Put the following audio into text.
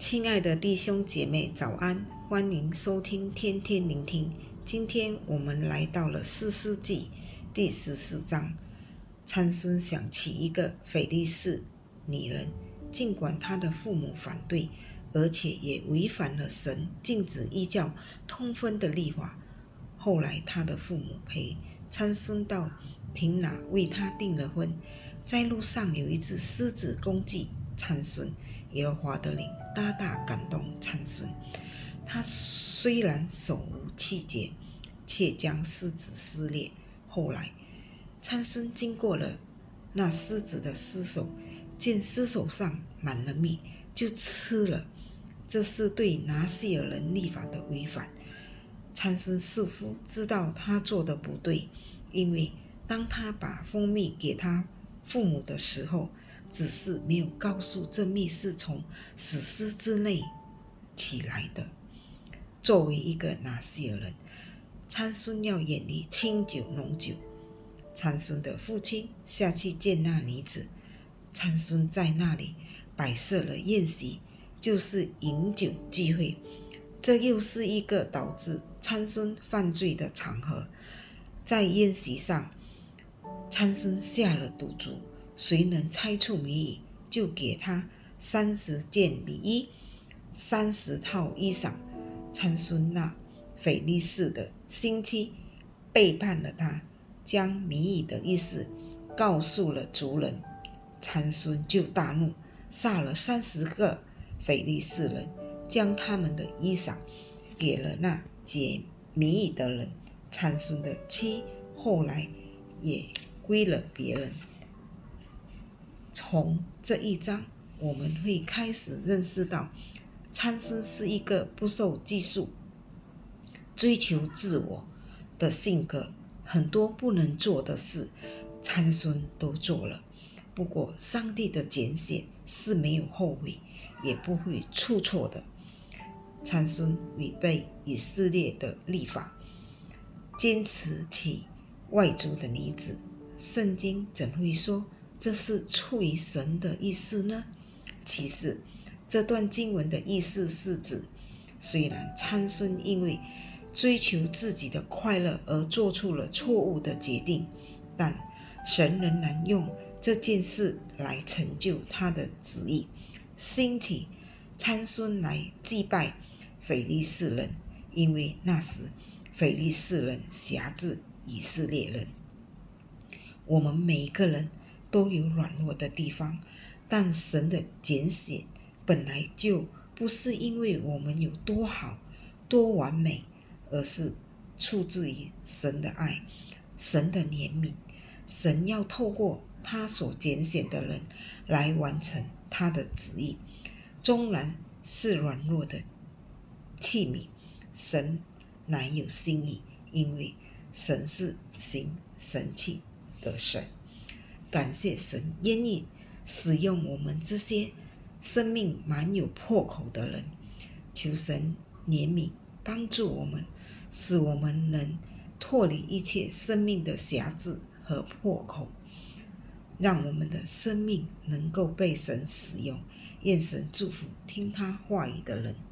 亲爱的弟兄姐妹早安，欢迎收听天天聆听。今天我们来到了士师记第14章。参孙想起一个非利士女人，尽管她的父母反对，而且也违反了神禁止异教通婚的律法。后来他的父母陪参孙到亭拿为他订了婚，在路上有一只狮子攻击参孙，耶和华的灵大大感动参孙。他虽然手无气节，却将狮子撕裂。后来参孙经过了那狮子的尸首，见尸首上满了蜜，就吃了。这是对拿西尔人律法的违反。参孙似乎知道他做的不对，因为当他把蜂蜜给他父母的时候，只是没有告诉这蜜是从死尸之内起来的。作为一个拿西尔人，参孙要远离清酒浓酒。参孙的父亲下去见那女子，参孙在那里摆设了宴席，就是饮酒聚会。这又是一个导致参孙犯罪的场合。在宴席上，参孙下了赌注，谁能猜出谜语，就给他30件礼衣，30套衣裳。参孙那非利士的亲戚背叛了他，将谜语的意思告诉了族人。参孙就大怒，杀了30个非利士人，将他们的衣裳给了那解谜语的人。参孙的妻后来也归了别人。从这一章我们会开始认识到，参孙是一个不受拘束、追求自我的性格，很多不能做的事参孙都做了。不过上帝的拣选是没有后悔也不会出错的。参孙违背以色列的律法，坚持起外族的女子，圣经怎会说这是出于神的意思呢？其实这段经文的意思是指，虽然参孙因为追求自己的快乐而做出了错误的决定，但神仍然用这件事来成就他的旨意，兴起参孙来祭拜非利士人，因为那时非利士人辖制以色列人。我们每一个人都有软弱的地方，但神的拣选本来就不是因为我们有多好多完美，而是出自于神的爱，神的怜悯。神要透过他所拣选的人来完成他的旨意，纵然是软弱的器皿，神乃有心意，因为神是行神迹的神。感谢神愿意使用我们这些生命满有破口的人，求神怜悯帮助我们，使我们能脱离一切生命的辖制和破口，让我们的生命能够被神使用。愿神祝福听他话语的人。